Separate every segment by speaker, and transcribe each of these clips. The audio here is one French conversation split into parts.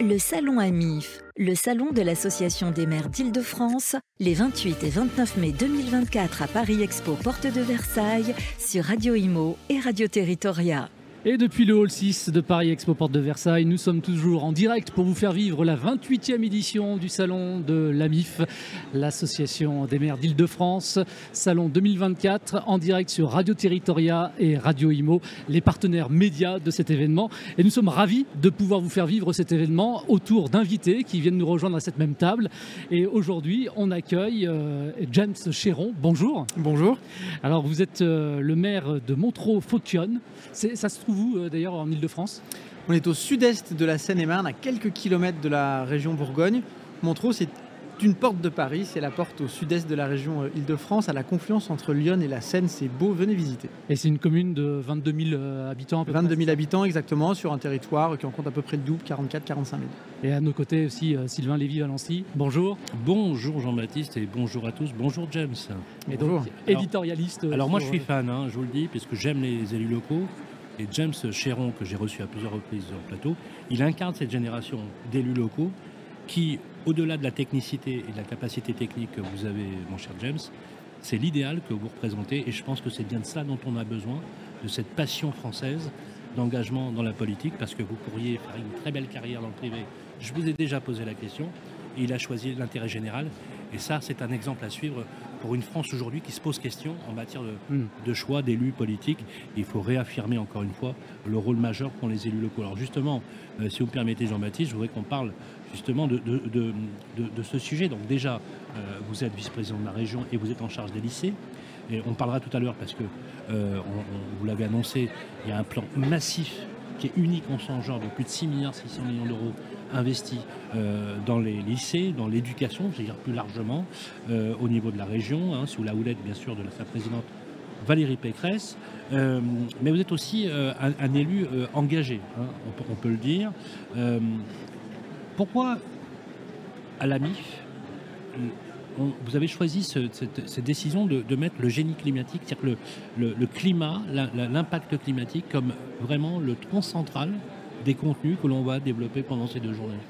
Speaker 1: Le Salon AMIF, le salon de l'Association des maires d'Île-de-France, les 28 et 29 mai 2024 à Paris Expo, porte de Versailles, sur Radio Imo et Radio Territoria.
Speaker 2: Et depuis le hall 6 de Paris Expo Porte de Versailles, nous sommes toujours en direct pour vous faire vivre la 28e édition du salon de l'AMIF, l'Association des maires d'Île-de-France, salon 2024, en direct sur Radio Territoria et Radio Imo, les partenaires médias de cet événement. Et nous sommes ravis de pouvoir vous faire vivre cet événement autour d'invités qui viennent nous rejoindre à cette même table. Et aujourd'hui, on accueille James Chéron. Bonjour.
Speaker 3: Bonjour.
Speaker 2: Alors, vous êtes le maire de Montereau-Fautionne. Ça se trouve où d'ailleurs en Île-de-France ?
Speaker 3: On est au sud-est de la Seine-et-Marne, à quelques kilomètres de la région Bourgogne. Montereau, c'est une porte de Paris, c'est la porte au sud-est de la région Île-de-France, à la confluence entre Lyon et la Seine. C'est beau, venez visiter.
Speaker 2: Et c'est une commune de 22 000 habitants à peu près ?
Speaker 3: 22 000 habitants exactement, sur un territoire qui en compte à peu près le double, 44-45 000.
Speaker 2: Et à nos côtés aussi, Sylvain Lévy-Valency. Bonjour.
Speaker 4: Bonjour Jean-Baptiste et bonjour à tous. Bonjour James.
Speaker 2: Et donc, éditorialiste.
Speaker 4: Alors moi je suis fan, je vous le dis, parce que j'aime les élus locaux. Et James Chéron, que j'ai reçu à plusieurs reprises sur le plateau, il incarne cette génération d'élus locaux qui, au-delà de la technicité et de la capacité technique que vous avez, mon cher James, c'est l'idéal que vous représentez. Et je pense que c'est bien de ça dont on a besoin, de cette passion française d'engagement dans la politique, parce que vous pourriez faire une très belle carrière dans le privé. Je vous ai déjà posé la question, et il a choisi l'intérêt général. Et ça, c'est un exemple à suivre pour une France aujourd'hui qui se pose question en matière de choix d'élus politiques. Il faut réaffirmer encore une fois le rôle majeur qu'ont les élus locaux. Alors justement, si vous me permettez Jean-Baptiste, je voudrais qu'on parle justement de ce sujet. Donc déjà, vous êtes vice-président de la région et vous êtes en charge des lycées. Et on parlera tout à l'heure parce que, vous l'avez annoncé, il y a un plan massif qui est unique en son genre de plus de 6,6 milliards d'euros investis dans les lycées, dans l'éducation, je veux dire plus largement, au niveau de la région, sous la houlette bien sûr de sa présidente Valérie Pécresse. Mais vous êtes aussi un élu engagé, on peut le dire. Pourquoi à l'AMIF vous avez choisi cette décision de mettre le génie climatique, c'est-à-dire que le climat, l'impact climatique comme vraiment le tronc central des contenus que l'on va développer pendant ces 2 journées?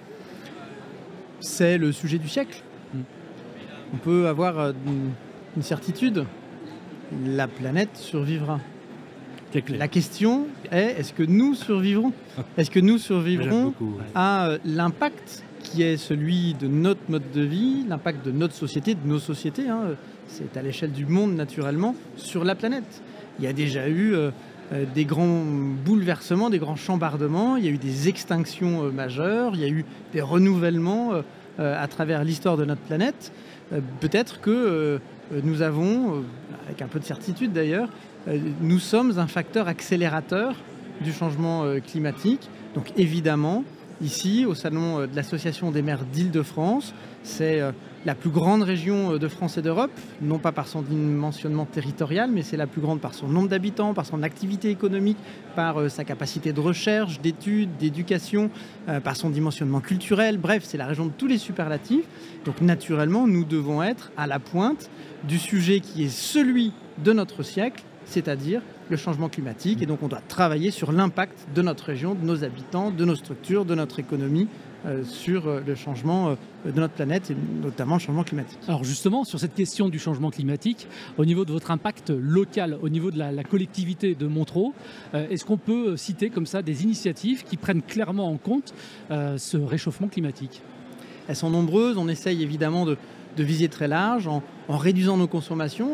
Speaker 3: C'est le sujet du siècle. On peut avoir une certitude, la planète survivra. La question est, est-ce que nous survivrons ? Est-ce que nous survivrons à l'impact qui est celui de notre mode de vie, l'impact de notre société, de nos sociétés, c'est à l'échelle du monde naturellement, sur la planète. Il y a déjà eu des grands bouleversements, des grands chambardements, il y a eu des extinctions majeures, il y a eu des renouvellements à travers l'histoire de notre planète. Peut-être que nous avons, avec un peu de certitude d'ailleurs, nous sommes un facteur accélérateur du changement climatique. Donc évidemment, ici, au salon de l'Association des maires d'Île-de-France, c'est la plus grande région de France et d'Europe, non pas par son dimensionnement territorial, mais c'est la plus grande par son nombre d'habitants, par son activité économique, par sa capacité de recherche, d'études, d'éducation, par son dimensionnement culturel. Bref, c'est la région de tous les superlatifs. Donc naturellement, nous devons être à la pointe du sujet qui est celui de notre siècle, c'est-à-dire le changement climatique. Et donc on doit travailler sur l'impact de notre région, de nos habitants, de nos structures, de notre économie sur le changement de notre planète et notamment le changement climatique.
Speaker 2: Alors justement, sur cette question du changement climatique, au niveau de votre impact local, au niveau de la collectivité de Montereau, est-ce qu'on peut citer comme ça des initiatives qui prennent clairement en compte ce réchauffement climatique ?
Speaker 3: Elles sont nombreuses, on essaye évidemment de viser très large en réduisant nos consommations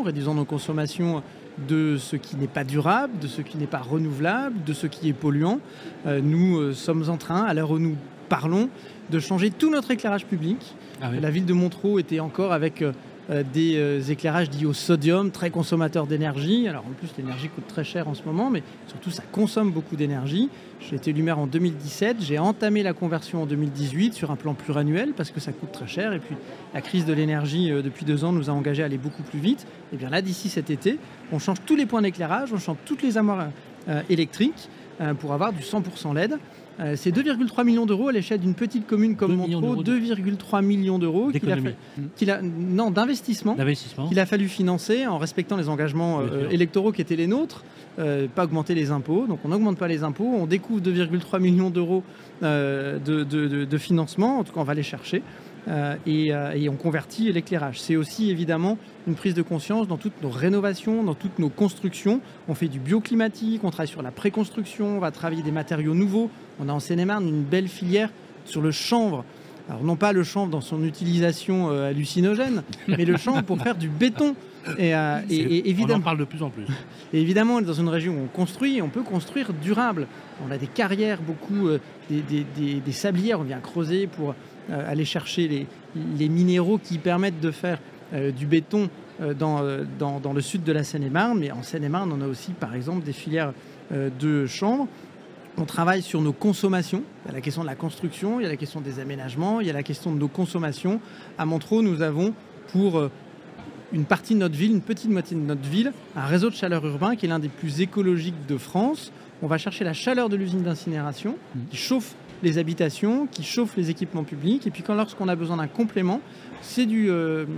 Speaker 3: de ce qui n'est pas durable, de ce qui n'est pas renouvelable, de ce qui est polluant. Nous sommes en train, à l'heure où nous parlons, de changer tout notre éclairage public. Ah oui. La ville de Montereau était encore avec des éclairages dits au sodium, très consommateurs d'énergie. Alors en plus, l'énergie coûte très cher en ce moment, mais surtout, ça consomme beaucoup d'énergie. J'ai été élu maire en 2017, j'ai entamé la conversion en 2018 sur un plan pluriannuel parce que ça coûte très cher. Et puis, la crise de l'énergie depuis 2 ans nous a engagés à aller beaucoup plus vite. Et bien là, d'ici cet été, on change tous les points d'éclairage, on change toutes les armoires électriques pour avoir du 100% LED. C'est 2,3 millions d'euros à l'échelle d'une petite commune comme Montreux, 2,3 millions d'euros d'investissement qu'il a fallu financer en respectant les engagements électoraux qui étaient les nôtres, pas augmenter les impôts. Donc on n'augmente pas les impôts, on découvre 2,3 millions d'euros de financement, en tout cas on va les chercher. Et on convertit l'éclairage. C'est aussi évidemment une prise de conscience dans toutes nos rénovations, dans toutes nos constructions. On fait du bioclimatique, on travaille sur la préconstruction, on va travailler des matériaux nouveaux. On a en Seine-et-Marne une belle filière sur le chanvre. Alors non pas le chanvre dans son utilisation hallucinogène, mais le chanvre pour faire du béton. Et évidemment,
Speaker 4: on en parle de plus en plus.
Speaker 3: Et évidemment, on est dans une région où on construit, on peut construire durable. On a des carrières, beaucoup des sablières, on vient creuser pour aller chercher les minéraux qui permettent de faire du béton dans le sud de la Seine-et-Marne. Mais en Seine-et-Marne, on a aussi, par exemple, des filières de chanvre. On travaille sur nos consommations. Il y a la question de la construction, il y a la question des aménagements, il y a la question de nos consommations. À Montreux, nous avons pour une partie de notre ville, une petite moitié de notre ville, un réseau de chaleur urbain qui est l'un des plus écologiques de France. On va chercher la chaleur de l'usine d'incinération qui chauffe les habitations, qui chauffe les équipements publics. Et puis lorsqu'on a besoin d'un complément, c'est de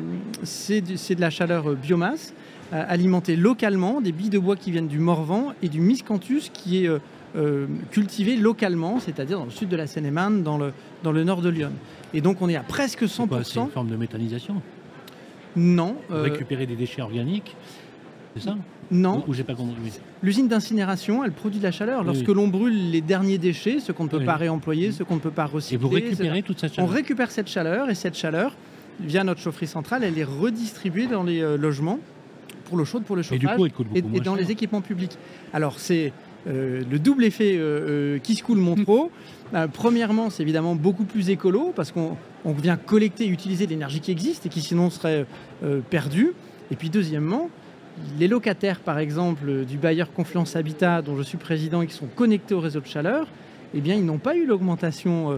Speaker 3: la chaleur biomasse alimentée localement, des billes de bois qui viennent du Morvan et du miscanthus qui est cultivé localement, c'est-à-dire dans le sud de la Seine-et-Marne, dans le nord de Lyon. Et donc on est à presque 100%.
Speaker 4: C'est une forme de méthanisation?
Speaker 3: Non.
Speaker 4: Récupérer des déchets organiques, c'est ça?
Speaker 3: Non.
Speaker 4: Ou j'ai pas compris.
Speaker 3: L'usine d'incinération, elle produit de la chaleur. Lorsque l'on brûle les derniers déchets, ceux qu'on ne peut pas réemployer, ceux qu'on ne peut pas recycler.
Speaker 4: Et vous récupérez toute cette chaleur?
Speaker 3: On récupère cette chaleur, et cette chaleur, via notre chaufferie centrale, elle est redistribuée dans les logements pour l'eau chaude, pour le chauffage,
Speaker 4: et, du coup, elle coûte beaucoup
Speaker 3: et dans les équipements publics. Alors c'est le double effet qui se coule Montreux. Premièrement, c'est évidemment beaucoup plus écolo parce qu'on vient collecter et utiliser l'énergie qui existe et qui sinon serait perdue. Et puis deuxièmement, les locataires, par exemple, du bailleur Confluence Habitat, dont je suis président et qui sont connectés au réseau de chaleur, eh bien, ils n'ont pas eu l'augmentation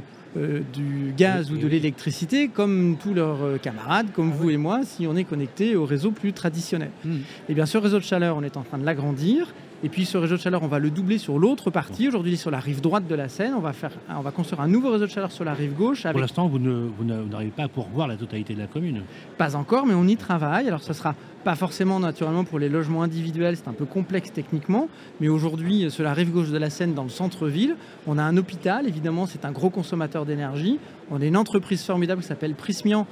Speaker 3: du gaz ou de l'électricité comme tous leurs camarades, comme vous et moi, si on est connecté au réseau plus traditionnel. Et bien, ce réseau de chaleur, on est en train de l'agrandir. Et puis ce réseau de chaleur, on va le doubler sur l'autre partie. Aujourd'hui, sur la rive droite de la Seine, on va construire un nouveau réseau de chaleur sur la rive gauche.
Speaker 4: Pour l'instant, vous n'arrivez pas à pourvoir la totalité de la commune?
Speaker 3: Pas encore, mais on y travaille. Alors, ce ne sera pas forcément naturellement pour les logements individuels, c'est un peu complexe techniquement. Mais aujourd'hui, sur la rive gauche de la Seine, dans le centre-ville, on a un hôpital. Évidemment, c'est un gros consommateur d'énergie. On a une entreprise formidable qui s'appelle Prismian,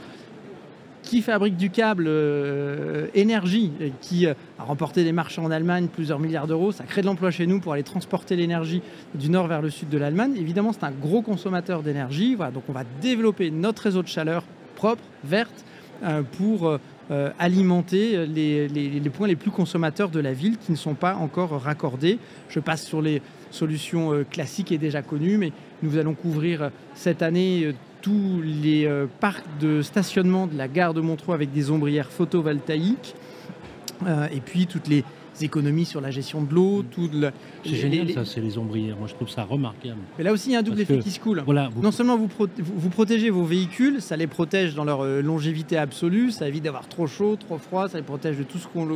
Speaker 3: qui fabrique du câble énergie, qui a remporté des marchés en Allemagne, plusieurs milliards d'euros. Ça crée de l'emploi chez nous pour aller transporter l'énergie du nord vers le sud de l'Allemagne. Évidemment, c'est un gros consommateur d'énergie. Voilà, donc on va développer notre réseau de chaleur propre, verte, pour alimenter les points les plus consommateurs de la ville qui ne sont pas encore raccordés. Je passe sur les solutions classiques et déjà connues, mais nous allons couvrir cette année tous les parcs de stationnement de la gare de Montreux avec des ombrières photovoltaïques et puis toutes les économies sur la gestion de l'eau.
Speaker 4: C'est génial, ça, c'est les ombrières. Moi, je trouve ça remarquable.
Speaker 3: Mais là aussi, il y a un double effet qui se coule.
Speaker 4: Voilà,
Speaker 3: non seulement vous protégez vos véhicules, ça les protège dans leur longévité absolue, ça évite d'avoir trop chaud, trop froid, ça les protège de tout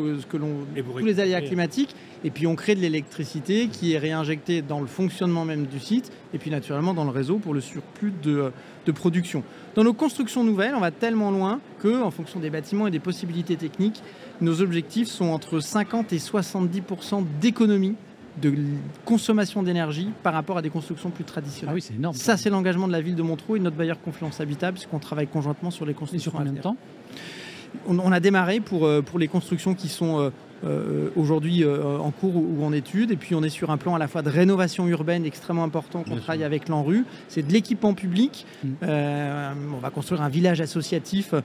Speaker 3: tous les aléas climatiques. Et puis, on crée de l'électricité qui est réinjectée dans le fonctionnement même du site et puis naturellement dans le réseau pour le surplus de production. Dans nos constructions nouvelles, on va tellement loin qu'en fonction des bâtiments et des possibilités techniques, nos objectifs sont entre 50 et 70% d'économie de consommation d'énergie par rapport à des constructions plus traditionnelles.
Speaker 2: Ah oui, c'est énorme.
Speaker 3: Ça, c'est l'engagement de la ville de Montreux et de notre bailleur Confluence Habitat, puisqu'on travaille conjointement sur les constructions.
Speaker 2: Et sur combien de temps ?
Speaker 3: On a démarré pour les constructions qui sont aujourd'hui en cours ou en études. Et puis on est sur un plan à la fois de rénovation urbaine extrêmement important qu'on travaille avec l'ANRU. C'est de l'équipement public. On va construire un village associatif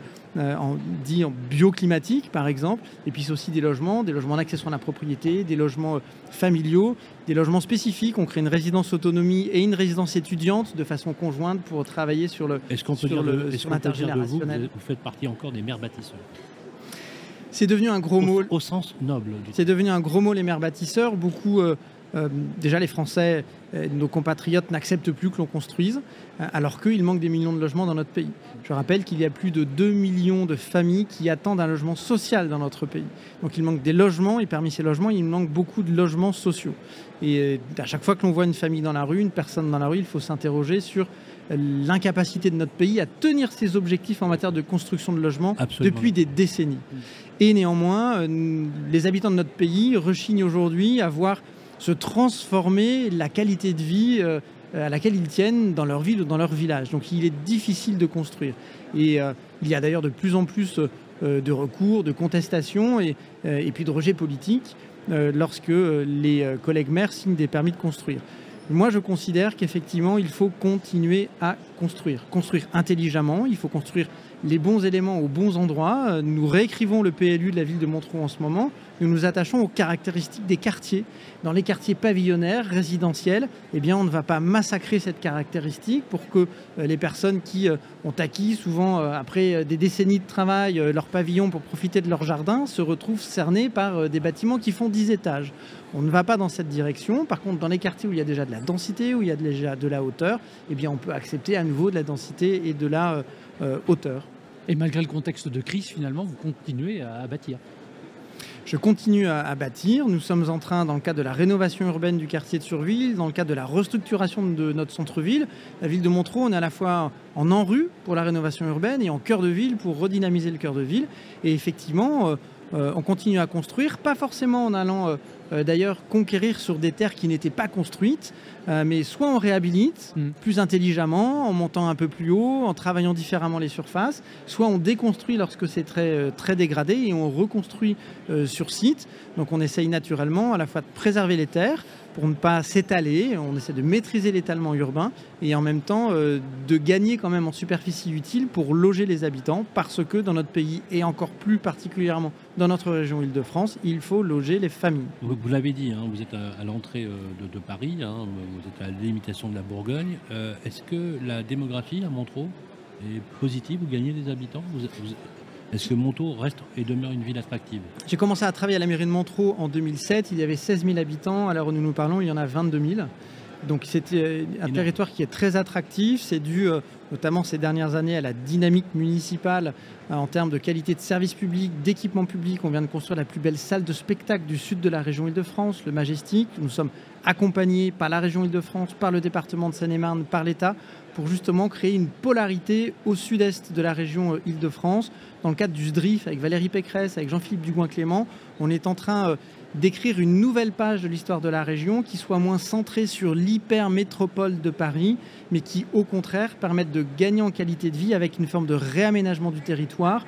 Speaker 3: dit en bioclimatique par exemple. Et puis c'est aussi des logements en accession à la propriété, des logements familiaux, des logements spécifiques. On crée une résidence autonomie et une résidence étudiante de façon conjointe pour travailler sur le
Speaker 4: Est-ce qu'on peut dire de vous, vous faites partie encore des maires bâtisseurs?
Speaker 3: C'est devenu un gros mot.
Speaker 4: Au sens noble.
Speaker 3: C'est devenu un gros mot, les maires bâtisseurs. Beaucoup déjà les Français, nos compatriotes n'acceptent plus que l'on construise, alors qu'il manque des millions de logements dans notre pays. Je rappelle qu'il y a plus de 2 millions de familles qui attendent un logement social dans notre pays. Donc il manque des logements, et parmi ces logements, il manque beaucoup de logements sociaux. Et à chaque fois que l'on voit une famille dans la rue, une personne dans la rue, il faut s'interroger sur l'incapacité de notre pays à tenir ses objectifs en matière de construction de logements depuis des décennies. Et néanmoins, les habitants de notre pays rechignent aujourd'hui à voir se transformer la qualité de vie à laquelle ils tiennent dans leur ville ou dans leur village. Donc il est difficile de construire. Et il y a d'ailleurs de plus en plus de recours, de contestations et puis de rejets politiques lorsque les collègues maires signent des permis de construire. Moi, je considère qu'effectivement, il faut continuer à construire intelligemment, il faut construire les bons éléments aux bons endroits. Nous réécrivons le PLU de la ville de Montereau en ce moment. Nous nous attachons aux caractéristiques des quartiers. Dans les quartiers pavillonnaires, résidentiels, eh bien, on ne va pas massacrer cette caractéristique pour que les personnes qui ont acquis, souvent après des décennies de travail, leur pavillon pour profiter de leur jardin, se retrouvent cernés par des bâtiments qui font 10 étages. On ne va pas dans cette direction. Par contre, dans les quartiers où il y a déjà de la densité, où il y a déjà de la hauteur, eh bien, on peut accepter à nouveau de la densité et de la hauteur.
Speaker 2: Et malgré le contexte de crise, finalement, vous continuez à bâtir.
Speaker 3: Je continue à bâtir. Nous sommes en train, dans le cadre de la rénovation urbaine du quartier de Surville, dans le cadre de la restructuration de notre centre-ville, la ville de Montereau, on est à la fois en en-rue pour la rénovation urbaine et en cœur de ville pour redynamiser le cœur de ville. Et effectivement, on continue à construire, pas forcément en allant d'ailleurs conquérir sur des terres qui n'étaient pas construites, mais soit on réhabilite plus intelligemment, en montant un peu plus haut, en travaillant différemment les surfaces, soit on déconstruit lorsque c'est très dégradé et on reconstruit sur site. Donc on essaye naturellement à la fois de préserver les terres pour ne pas s'étaler, on essaie de maîtriser l'étalement urbain et en même temps de gagner quand même en superficie utile pour loger les habitants, parce que dans notre pays et encore plus particulièrement dans notre région Île-de-France, il faut loger les familles.
Speaker 4: Vous l'avez dit, hein, vous êtes à l'entrée de Paris, hein, vous êtes à la délimitation de la Bourgogne. Est-ce que la démographie à Montereau est positive? Vous gagnez des habitants? Est-ce que Montereau reste et demeure une ville attractive?
Speaker 3: J'ai commencé à travailler à la mairie de Montereau en 2007. Il y avait 16 000 habitants. À l'heure où nous parlons, il y en a 22 000. Donc c'est un territoire qui est très attractif. C'est dû notamment ces dernières années à la dynamique municipale en termes de qualité de service public, d'équipement public. On vient de construire la plus belle salle de spectacle du sud de la région Île-de-France, le Majestic. Nous sommes accompagnés par la région Île-de-France, par le département de Seine-et-Marne, par l'État, pour justement créer une polarité au sud-est de la région Île-de-France. Dans le cadre du SDRIF, avec Valérie Pécresse, avec Jean-Philippe Dugouin-Clément, on est en train d'écrire une nouvelle page de l'histoire de la région qui soit moins centrée sur l'hyper-métropole de Paris, mais qui, au contraire, permette de gagner en qualité de vie avec une forme de réaménagement du territoire,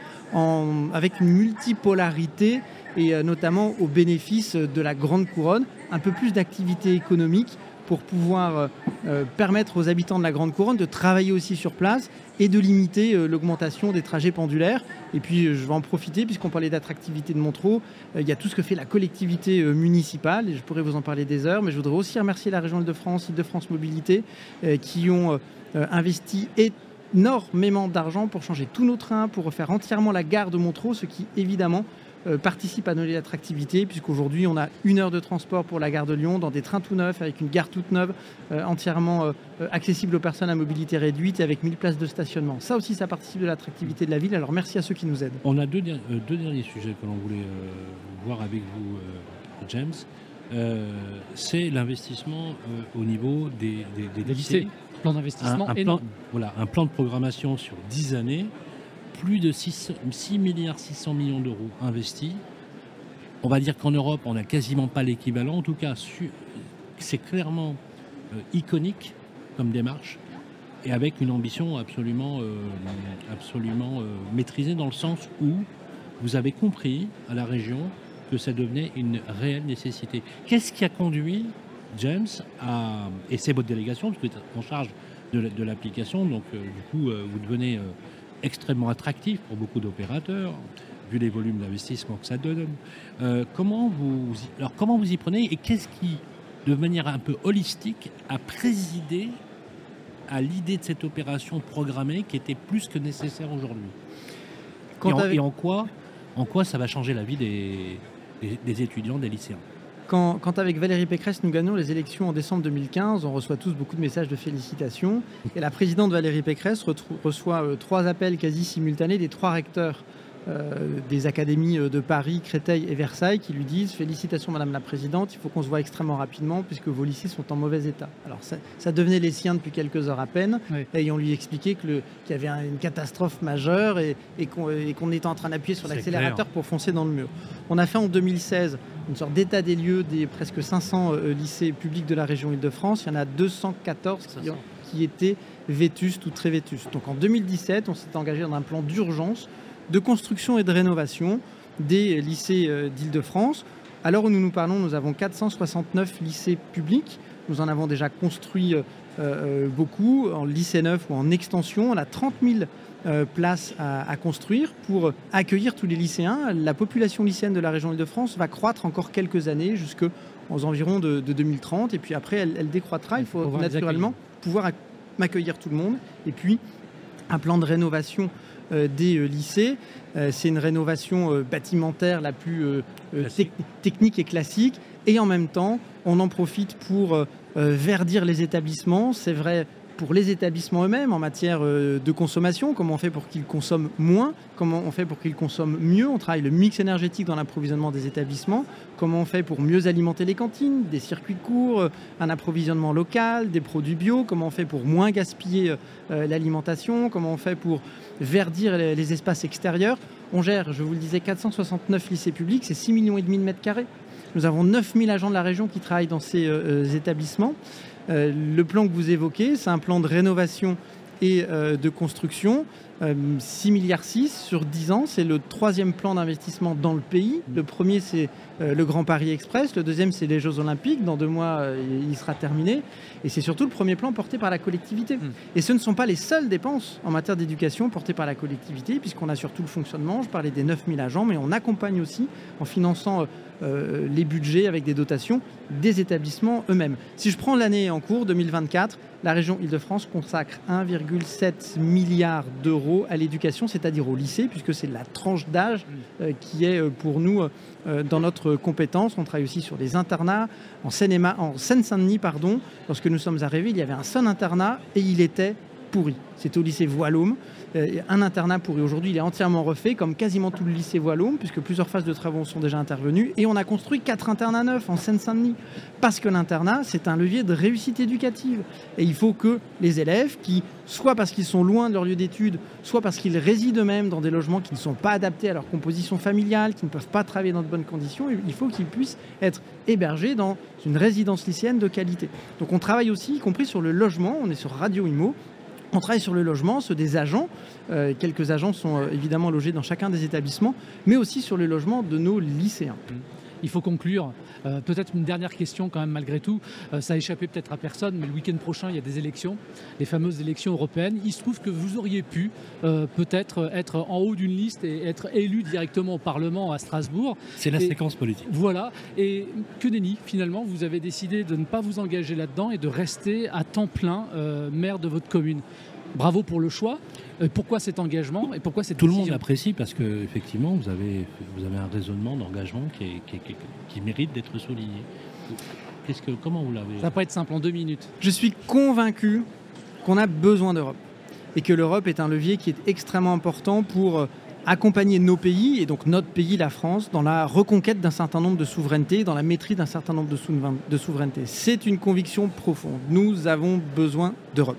Speaker 3: avec une multipolarité et notamment au bénéfice de la Grande Couronne, un peu plus d'activité économique pour pouvoir permettre aux habitants de la Grande Couronne de travailler aussi sur place et de limiter l'augmentation des trajets pendulaires. Et puis je vais en profiter, puisqu'on parlait d'attractivité de Montereau, il y a tout ce que fait la collectivité municipale, et je pourrais vous en parler des heures, mais je voudrais aussi remercier la région Île-de-France, Île-de-France Mobilité, qui ont investi énormément d'argent pour changer tous nos trains, pour refaire entièrement la gare de Montereau, ce qui évidemment participe à donner l'attractivité, puisqu'aujourd'hui on a 1 heure de transport pour la gare de Lyon dans des trains tout neufs, avec une gare toute neuve, entièrement accessible aux personnes à mobilité réduite et avec 1000 places de stationnement. Ça aussi, ça participe de l'attractivité de la ville, alors merci à ceux qui nous aident.
Speaker 4: On a deux derniers sujets que l'on voulait voir avec vous, James. C'est l'investissement au niveau des lycées.
Speaker 2: Plan d'investissement
Speaker 4: un plan de programmation sur 10 années. Plus de 6 milliards 600 millions d'euros investis. On va dire qu'en Europe, on n'a quasiment pas l'équivalent. En tout cas, c'est clairement iconique comme démarche et avec une ambition absolument maîtrisée, dans le sens où vous avez compris à la région que ça devenait une réelle nécessité. Qu'est-ce qui a conduit James et c'est votre délégation, parce que vous êtes en charge de l'application, donc du coup vous devenez extrêmement attractif pour beaucoup d'opérateurs, vu les volumes d'investissement que ça donne. Comment vous y prenez, et qu'est-ce qui, de manière un peu holistique, a présidé à l'idée de cette opération programmée qui était plus que nécessaire aujourd'hui? Et en quoi ça va changer la vie des étudiants, des lycéens?
Speaker 3: Quand avec Valérie Pécresse, nous gagnons les élections en décembre 2015, on reçoit tous beaucoup de messages de félicitations. Et la présidente Valérie Pécresse reçoit 3 appels quasi simultanés des 3 recteurs des académies de Paris, Créteil et Versailles qui lui disent « Félicitations Madame la Présidente, il faut qu'on se voit extrêmement rapidement puisque vos lycées sont en mauvais état ». Alors ça devenait les siens depuis quelques heures à peine, et on lui expliquait qu'il y avait une catastrophe majeure et qu'on était en train d'appuyer sur l'accélérateur pour foncer dans le mur. On a fait en 2016 une sorte d'état des lieux des presque 500 lycées publics de la région Île-de-France. Il y en a 214 qui étaient vétustes ou très vétustes. Donc en 2017, on s'est engagé dans un plan d'urgence de construction et de rénovation des lycées d'Île-de-France. À l'heure où nous parlons, nous avons 469 lycées publics. Nous en avons déjà construit beaucoup, en lycée neuf ou en extension. On a 30 000 places à construire pour accueillir tous les lycéens. La population lycéenne de la région Île-de-France va croître encore quelques années, jusqu'aux environs de 2030. Et puis après, elle décroîtra. Il faut naturellement pouvoir accueillir tout le monde. Et puis, un plan de rénovation des lycées. C'est une rénovation bâtimentaire la plus technique et classique. Et en même temps, on en profite pour verdir les établissements. C'est vrai pour les établissements eux-mêmes en matière de consommation. Comment on fait pour qu'ils consomment moins? Comment on fait pour qu'ils consomment mieux? On travaille le mix énergétique dans l'approvisionnement des établissements. Comment on fait pour mieux alimenter les cantines? Des circuits courts, un approvisionnement local, des produits bio. Comment on fait pour moins gaspiller l'alimentation? Comment on fait pour verdir les espaces extérieurs? On gère, je vous le disais, 469 lycées publics, c'est 6,5 millions de mètres carrés. Nous avons 9000 agents de la région qui travaillent dans ces établissements. Le plan que vous évoquez, c'est un plan de rénovation et de construction. 6,6 milliards sur 10 ans, c'est le 3e plan d'investissement dans le pays. Le premier, c'est le Grand Paris Express. Le deuxième, c'est les Jeux Olympiques. Dans 2 mois, il sera terminé. Et c'est surtout le premier plan porté par la collectivité. Et ce ne sont pas les seules dépenses en matière d'éducation portées par la collectivité, puisqu'on a surtout le fonctionnement. Je parlais des 9000 agents, mais on accompagne aussi en finançant les budgets avec des dotations des établissements eux-mêmes. Si je prends l'année en cours, 2024, la région Île-de-France consacre 1,7 milliard d'euros à l'éducation, c'est-à-dire au lycée, puisque c'est la tranche d'âge qui est pour nous dans notre compétence. On travaille aussi sur les internats. En Seine-Saint-Denis, lorsque nous sommes arrivés, il y avait un seul internat et il était pourri. C'était au lycée Voilôme. Un internat pourri. Aujourd'hui, il est entièrement refait, comme quasiment tout le lycée Voilôme, puisque plusieurs phases de travaux sont déjà intervenues. Et on a construit 4 internats neufs en Seine-Saint-Denis. Parce que l'internat, c'est un levier de réussite éducative. Et il faut que les élèves qui, soit parce qu'ils sont loin de leur lieu d'études, soit parce qu'ils résident eux-mêmes dans des logements qui ne sont pas adaptés à leur composition familiale, qui ne peuvent pas travailler dans de bonnes conditions, il faut qu'ils puissent être hébergés dans une résidence lycéenne de qualité. Donc on travaille aussi, y compris sur le logement. On est sur Radio Imo. On travaille sur le logement, ceux des agents. Quelques agents sont évidemment logés dans chacun des établissements, mais aussi sur le logement de nos lycéens.
Speaker 2: Il faut conclure. Peut-être une dernière question quand même malgré tout. Ça a échappé peut-être à personne, mais le week-end prochain, il y a des élections, les fameuses élections européennes. Il se trouve que vous auriez pu peut-être être en haut d'une liste et être élu directement au Parlement à Strasbourg.
Speaker 4: C'est la séquence politique.
Speaker 2: Voilà. Et que nenni, finalement, vous avez décidé de ne pas vous engager là-dedans et de rester à temps plein maire de votre commune. Bravo pour le choix. Pourquoi cet engagement et pourquoi cette décision ?
Speaker 4: Tout le monde l'apprécie parce qu'effectivement, vous avez un raisonnement d'engagement qui mérite d'être souligné. Comment vous l'avez ?
Speaker 2: Ça va pas être simple en 2 minutes.
Speaker 3: Je suis convaincu qu'on a besoin d'Europe et que l'Europe est un levier qui est extrêmement important pour accompagner nos pays, et donc notre pays, la France, dans la reconquête d'un certain nombre de souverainetés, dans la maîtrise d'un certain nombre de souverainetés. C'est une conviction profonde. Nous avons besoin d'Europe.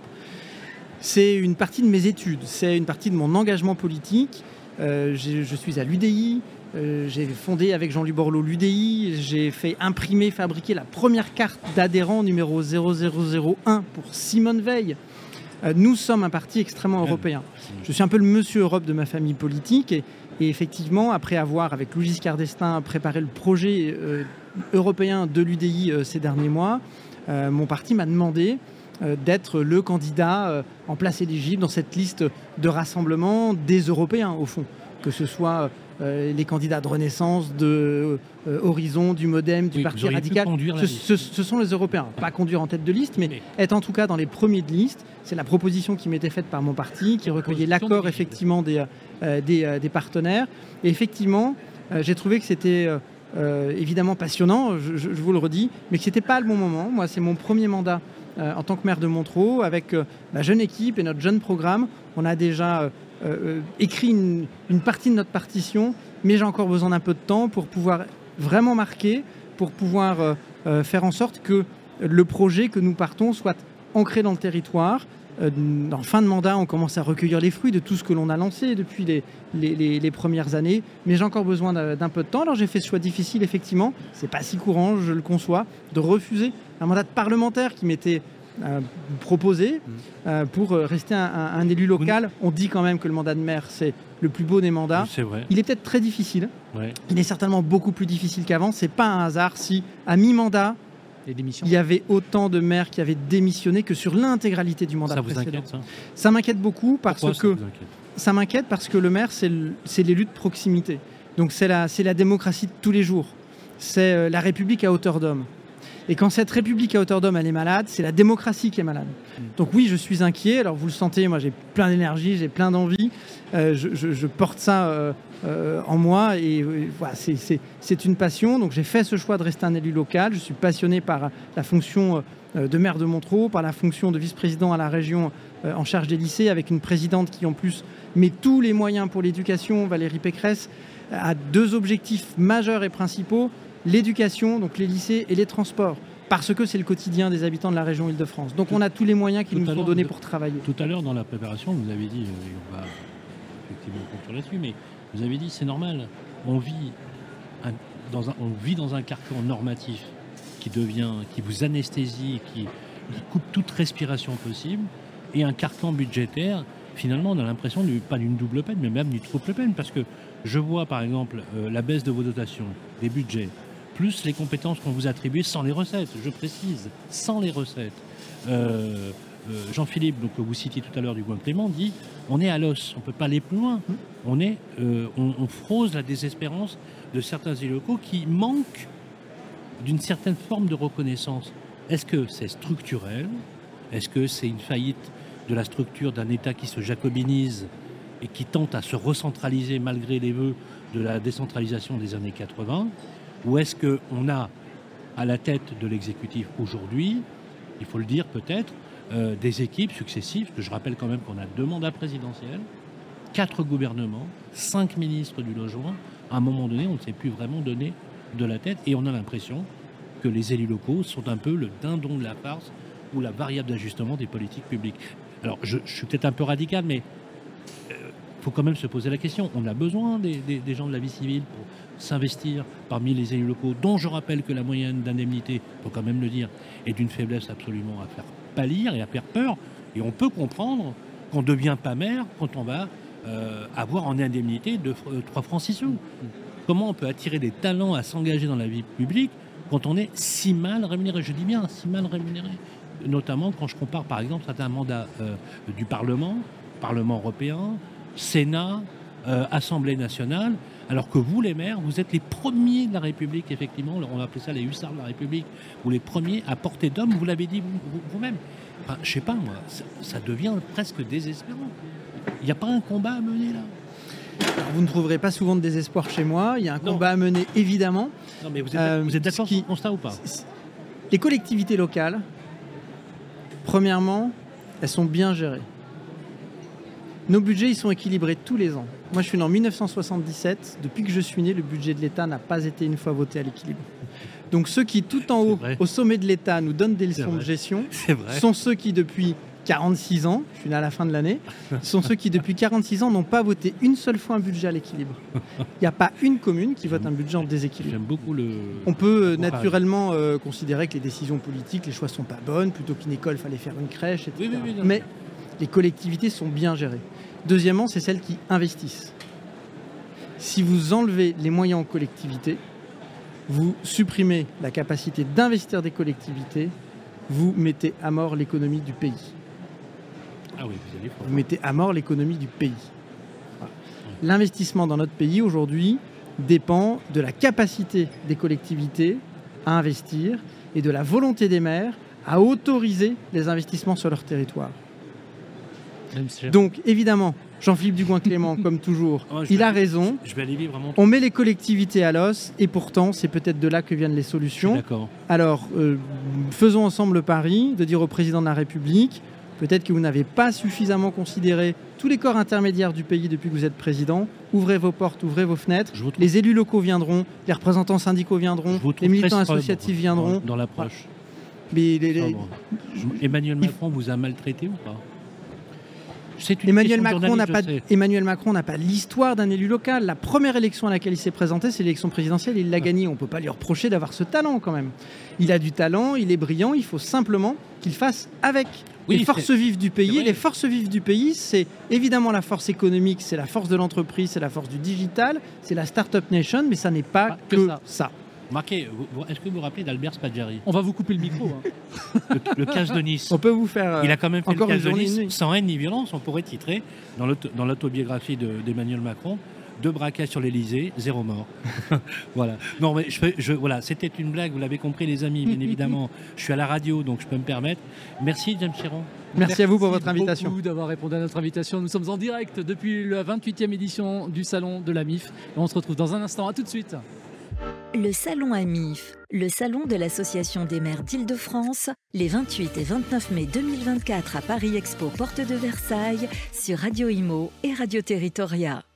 Speaker 3: C'est une partie de mes études, c'est une partie de mon engagement politique. Je suis à l'UDI, j'ai fondé avec Jean-Louis Borloo l'UDI, j'ai fait fabriquer la première carte d'adhérent numéro 0001 pour Simone Veil. Nous sommes un parti extrêmement européen. Je suis un peu le monsieur Europe de ma famille politique et effectivement, après avoir, avec Louis Giscard d'Estaing, préparé le projet européen de l'UDI ces derniers mois, mon parti m'a demandé d'être le candidat en place éligible dans cette liste de rassemblement des Européens, au fond. Que ce soit les candidats de Renaissance, de Horizon, du Modem, du Parti Radical. Ce sont les Européens. Pas conduire en tête de liste, mais être en tout cas dans les premiers de liste. C'est la proposition qui m'était faite par mon parti, qui recueillait l'accord effectivement des partenaires. Et effectivement, j'ai trouvé que c'était évidemment passionnant, je vous le redis, mais que ce n'était pas le bon moment. Moi, c'est mon premier mandat en tant que maire de Montereau, avec ma jeune équipe et notre jeune programme. On a déjà écrit une partie de notre partition, mais j'ai encore besoin d'un peu de temps pour pouvoir vraiment marquer, pour pouvoir faire en sorte que le projet que nous partons soit ancré dans le territoire. En fin de mandat, on commence à recueillir les fruits de tout ce que l'on a lancé depuis les premières années, mais j'ai encore besoin d'un peu de temps. Alors j'ai fait ce choix difficile, effectivement, c'est pas si courant, je le conçois, de refuser un mandat de parlementaire qui m'était proposé pour rester un élu local. On dit quand même que le mandat de maire, c'est le plus beau des mandats.
Speaker 4: C'est vrai.
Speaker 3: Il est peut-être très difficile,
Speaker 4: Ouais.
Speaker 3: il est certainement beaucoup plus difficile qu'avant. C'est pas un hasard si, à mi-mandat,
Speaker 2: Les démissions.
Speaker 3: il y avait autant de maires qui avaient démissionné que sur l'intégralité du mandat
Speaker 4: Ça vous
Speaker 3: précédent.
Speaker 4: inquiète, ça?
Speaker 3: Ça m'inquiète beaucoup parce
Speaker 4: Pourquoi
Speaker 3: que
Speaker 4: ça vous inquiète?
Speaker 3: ça m'inquiète parce que le maire, c'est l'élu de proximité. Donc c'est la démocratie de tous les jours. C'est la République à hauteur d'homme. Et quand cette République à hauteur d'homme, elle est malade, c'est la démocratie qui est malade. Donc oui, je suis inquiet. Alors vous le sentez, moi j'ai plein d'énergie, j'ai plein d'envie. Je porte ça en moi et voilà, c'est une passion. Donc j'ai fait ce choix de rester un élu local. Je suis passionné par la fonction de maire de Montereau, par la fonction de vice-président à la région en charge des lycées, avec une présidente qui en plus met tous les moyens pour l'éducation, Valérie Pécresse, a 2 objectifs majeurs et principaux: l'éducation, donc les lycées, et les transports, parce que c'est le quotidien des habitants de la région Île-de-France. Donc on a tous les moyens qui nous sont donnés pour travailler.
Speaker 4: Tout à l'heure, dans la préparation, vous avez dit, on va effectivement conclure là-dessus, mais vous avez dit c'est normal, on vit dans un carcan normatif qui vous anesthésie, qui coupe toute respiration possible, et un carcan budgétaire. Finalement, on a l'impression pas d'une double peine, mais même d'une triple peine, parce que je vois par exemple la baisse de vos dotations, des budgets, plus les compétences qu'on vous attribue sans les recettes, je précise, sans les recettes. Jean-Philippe, donc, que vous citiez tout à l'heure du Gouin-Clément, dit on est à l'os, on ne peut pas aller plus loin. On frôle la désespérance de certains élus locaux qui manquent d'une certaine forme de reconnaissance. Est-ce que c'est structurel? Est-ce que c'est une faillite de la structure d'un État qui se jacobinise et qui tente à se recentraliser malgré les vœux de la décentralisation des années 80? Ou est-ce qu'on a à la tête de l'exécutif aujourd'hui, il faut le dire peut-être, des équipes successives, parce que je rappelle quand même qu'on a 2 mandats présidentiels, 4 gouvernements, 5 ministres du logement. À un moment donné, on ne s'est plus vraiment donné de la tête et on a l'impression que les élus locaux sont un peu le dindon de la farce ou la variable d'ajustement des politiques publiques. Alors, je suis peut-être un peu radical, mais il faut quand même se poser la question. On a besoin des gens de la vie civile pour s'investir parmi les élus locaux, dont je rappelle que la moyenne d'indemnité, il faut quand même le dire, est d'une faiblesse absolument à faire pâlir et à faire peur. Et on peut comprendre qu'on ne devient pas maire quand on va avoir en indemnité 3 francs 6 sous. Comment on peut attirer des talents à s'engager dans la vie publique quand on est si mal rémunéré? Je dis bien si mal rémunéré. Notamment quand je compare par exemple certains mandats du Parlement européen, Sénat, Assemblée nationale, alors que vous, les maires, vous êtes les premiers de la République, effectivement, on va appeler ça les hussards de la République, ou les premiers à portée d'homme, vous l'avez dit vous-même. Enfin, je sais pas, moi, ça devient presque désespérant. Il n'y a pas un combat à mener, là?
Speaker 3: Alors, vous ne trouverez pas souvent de désespoir chez moi, il y a un combat à mener, évidemment.
Speaker 4: Non, mais vous êtes d'accord sur ce constat ou pas?
Speaker 3: Les collectivités locales, premièrement, elles sont bien gérées. Nos budgets, ils sont équilibrés tous les ans. Moi, je suis né en 1977. Depuis que je suis né, le budget de l'État n'a pas été une fois voté à l'équilibre. Donc ceux qui, tout en haut, au sommet de l'État, nous donnent des leçons de gestion, sont ceux qui, depuis 46 ans, je suis né à la fin de l'année, sont ceux qui, depuis 46 ans, n'ont pas voté une seule fois un budget à l'équilibre. Il n'y a pas une commune qui vote un budget en déséquilibre.
Speaker 4: J'aime beaucoup le...
Speaker 3: On peut naturellement considérer que les décisions politiques, les choix ne sont pas bonnes, plutôt qu'une école, il fallait faire une crèche, etc.
Speaker 4: Oui,
Speaker 3: mais les collectivités sont bien gérées. Deuxièmement, c'est celles qui investissent. Si vous enlevez les moyens aux collectivités, vous supprimez la capacité d'investir des collectivités, vous mettez à mort l'économie du pays.
Speaker 4: Ah oui, vous allez fort.
Speaker 3: Vous mettez à mort l'économie du pays. Voilà. L'investissement dans notre pays aujourd'hui dépend de la capacité des collectivités à investir et de la volonté des maires à autoriser les investissements sur leur territoire. Donc évidemment, Jean-Philippe Dugoin-Clément, comme toujours, il a raison.
Speaker 4: Je vais aller vivre vraiment.
Speaker 3: On met les collectivités à l'os et pourtant, c'est peut-être de là que viennent les solutions.
Speaker 4: D'accord.
Speaker 3: Alors, faisons ensemble le pari de dire au président de la République, peut-être que vous n'avez pas suffisamment considéré tous les corps intermédiaires du pays depuis que vous êtes président. Ouvrez vos portes, ouvrez vos fenêtres. Les élus locaux viendront, les représentants syndicaux viendront, les militants associatifs viendront.
Speaker 4: Dans l'approche.
Speaker 3: Mais
Speaker 4: Emmanuel Macron vous a maltraité ou pas?
Speaker 3: Emmanuel Macron n'a pas l'histoire d'un élu local. La première élection à laquelle il s'est présenté, c'est l'élection présidentielle, il l'a gagnée. On ne peut pas lui reprocher d'avoir ce talent quand même. Il a du talent, il est brillant, il faut simplement qu'il fasse avec. Les forces vives du pays. Les forces vives du pays, c'est évidemment la force économique, c'est la force de l'entreprise, c'est la force du digital, c'est la Startup Nation, mais ça n'est pas que ça.
Speaker 4: Marquez, est-ce que vous vous rappelez d'Albert Spaggiari?
Speaker 2: On va vous couper le micro.
Speaker 4: Le 15 de Nice.
Speaker 3: On peut vous faire.
Speaker 4: Il a quand même fait
Speaker 3: encore
Speaker 4: le 15 de Nice
Speaker 3: nuit.
Speaker 4: sans haine ni violence. On pourrait titrer dans l'autobiographie d'Emmanuel Macron, 2 braquages sur l'Elysée, 0 mort. Voilà. Non, mais voilà, c'était une blague. Vous l'avez compris, les amis. Bien évidemment, je suis à la radio, donc je peux me permettre. Merci, James Chéron.
Speaker 3: Merci à vous pour votre invitation.
Speaker 2: Merci beaucoup d'avoir répondu à notre invitation. Nous sommes en direct depuis la 28e édition du Salon de la MIF. On se retrouve dans un instant. À tout de suite.
Speaker 1: Le Salon AMIF, le salon de l'Association des maires d'Île-de-France, les 28 et 29 mai 2024 à Paris Expo, porte de Versailles, sur Radio Imo et Radio Territoria.